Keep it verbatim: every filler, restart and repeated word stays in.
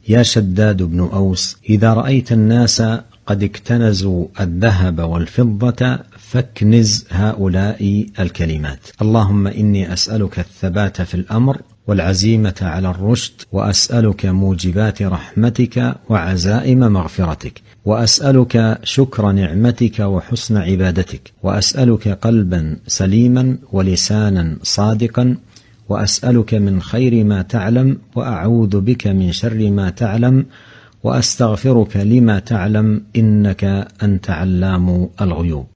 يا شداد بن أوس، إذا رأيت الناس قد اكتنزوا الذهب والفضة فاكنز هؤلاء الكلمات: اللهم إني أسألك الثبات في الأمر والعزيمة على الرشد، وأسألك موجبات رحمتك وعزائم مغفرتك، وأسألك شكر نعمتك وحسن عبادتك، وأسألك قلبا سليما ولسانا صادقا، وأسألك من خير ما تعلم، وأعوذ بك من شر ما تعلم، وأستغفرك لما تعلم، إنك أنت علام الغيوب.